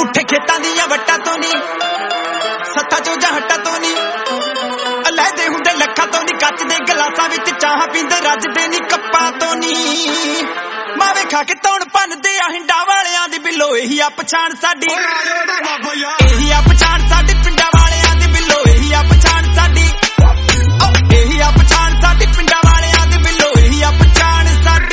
ਪੁੱਠੇ ਖੇਤਾਂ ਦੀਆਂ ਵੱਟਾਂ ਤੋਂ ਨਹੀਂ, ਸੱਥਾਂ ਚੋਂ ਜਾਂ ਹੱਟਾਂ ਤੋਂ ਨਹੀਂ, ਅਲੈਦੇ ਹੁੰਦੇ ਲੱਖਾਂ ਤੋਂ ਨਹੀਂ, ਕੱਚ ਦੇ ਗਲਾਸਾਂ ਵਿੱਚ ਚਾਹ ਪੀਂਦੇ ਰੱਜਦੇ ਨਹੀਂ ਕੱਪਾਂ ਤੋਂ ਨਹੀਂ। ਮਾਵੇ ਖਾ ਕੇ ਤੌਣ ਭੰਨਦੇ ਆ ਹਿੰਡਾਂ ਵਾਲਿਆਂ ਦੀ ਬਿੱਲੋ, ਇਹੀ ਆ ਪਛਾਣ ਸਾਡੀ, ਇਹੀ ਆ ਪਛਾਣ ਸਾਡੀ ਪਿੰਡਾਂ ਵਾਲਿਆਂ ਦੀ ਬਿੱਲੋ, ਇਹੀ ਆ ਪਛਾਣ ਸਾਡੀ, ਇਹੀ ਆ ਪਛਾਣ ਸਾਡੀ ਪਿੰਡਾਂ ਵਾਲਿਆਂ ਦੀ ਬਿੱਲੋ, ਇਹੀ ਆ ਪਛਾਣ ਸਾਡੀ।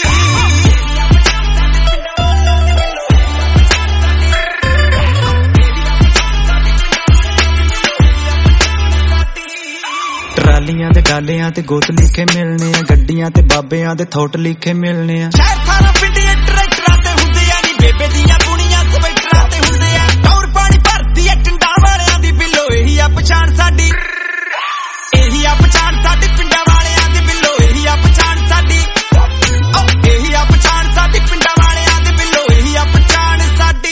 ਟਰਾਲੀਆਂ ਤੇ ਡਾਲਿਆਂ ਤੇ ਗੋਤ ਲਿਖੇ ਮਿਲਨੇ ਆ, ਗੱਡੀਆਂ ਤੇ ਬਾਬਿਆਂ ਦੇ ਥੋਟ ਲਿਖੇ ਮਿਲਨੇ ਆ। ਸ਼ਹਿਰ ਸਾਰਾ ਪਿੰਡੀਆਂ ਟਰੈਕਟਰਾਂ ਤੇ ਹੁੰਦੇ ਆ, ਨੀ ਬੇਬੇ ਦੀਆਂ ਬੁਣੀਆਂ ਸਵੈਟਰਾਂ ਤੇ ਹੁੰਦੇ ਆ। ਟੌਰ ਪਾਣੀ ਭਰਦੀ ਆ ਟਿੰਡਾਂ ਵਾਲਿਆਂ ਦੀ ਬਿੱਲੋ, ਇਹੀ ਆ ਪਛਾਣ ਸਾਡੀ, ਇਹੀ ਆ ਪਛਾਣ ਸਾਡੀ ਪਿੰਡਾਂ ਵਾਲਿਆਂ ਦੀ ਬਿੱਲੋ, ਇਹੀ ਆ ਪਛਾਣ ਸਾਡੀ, ਇਹੀ ਆ ਪਛਾਣ ਸਾਡੀ ਪਿੰਡਾਂ ਵਾਲਿਆਂ ਦੀ ਬਿੱਲੋ, ਇਹੀ ਆ ਪਛਾਣ ਸਾਡੀ।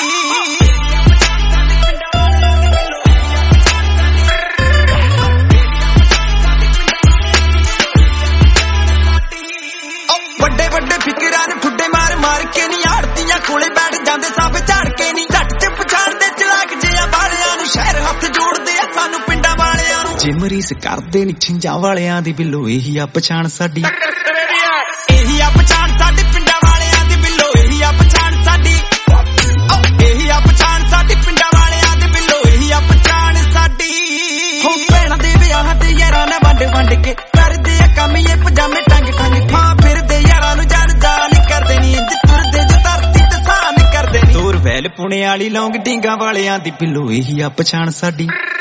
ਵੱਡੇ ਵੱਡੇ ਫਿਕਰਾਂ ਨੇ ਠੁੱਡੇ ਮਾਰ ਮਾਰ ਕੇ ਨਹੀਂ, ਆੜਤੀਆਂ ਕੋਲੇ ਬੈਠ ਜਾਂਦੇ ਸਾਫ ਝਾੜ ਕੇ ਨਹੀਂ, ਝੱਟ ਚ ਪਛਾਣਦੇ ਚਲਾਕ ਜਿਹਾ ਵਾਲਿਆਂ ਨੂੰ, ਸ਼ਹਿਰ ਹੱਥ ਜੋੜਦੇ ਆ ਸਾਨੂੰ ਪਿੰਡਾਂ ਵਾਲਿਆਂ ਨੂੰ। ਜਿਮਰੀਸ ਕਰਦੇ ਨੀ ਛਿੰਜਾਂ ਵਾਲਿਆਂ ਦੀ ਬਿੱਲੋ, ਇਹੀ ਆ ਪਛਾਣ ਸਾਡੀ, ਇਹੀ ਆ ਪਛਾਣ ਸਾਡੀ ਪਿੰਡਾਂ ਵਾਲਿਆਂ ਦੀ ਬਿੱਲੋ, ਇਹੀ ਆ ਪਛਾਣ ਸਾਡੀ, ਇਹੀ ਆ ਪਛਾਣ ਸਾਡੀ ਪਿੰਡਾਂ ਵਾਲਿਆਂ ਦੀ ਬਿੱਲੋ, ਇਹੀ ਆ ਪਛਾਣ ਸਾਡੀ। ਹੋ ਭੈਣਾਂ ਦੇ ਵਿਆਹਾਂ ਤੇ ਯਾਰਾਂ ਨਾਲ ਵੰਡ ਵੰਡ ਕੇ ਕਰਦੇ ਆ ਕੰਮ ਇਹ ਪਜਾਮੇ ਟੰਗ ਟੰਗ, ਥਾਂ ਫਿਰਦੇ ਯਾਰਾਂ ਨੂੰ ਜਾਣ ਜਾਣ ਕਰਦੇ ਨੀ, ਇੰਜ ਤੁਰਦੇ ਜੋ ਧਰਤੀ ਤੇ ਸਾਨ ਕਰਦੇ ਨੀ। ਦੂਰ ਵੈਲ ਪੁਣੇ ਵਾਲੀ ਲੌਂਗ ਢੀਂਗਾ ਵਾਲਿਆਂ ਦੀ ਬਿੱਲੋ, ਇਹੀ ਆ ਪਛਾਣ ਸਾਡੀ।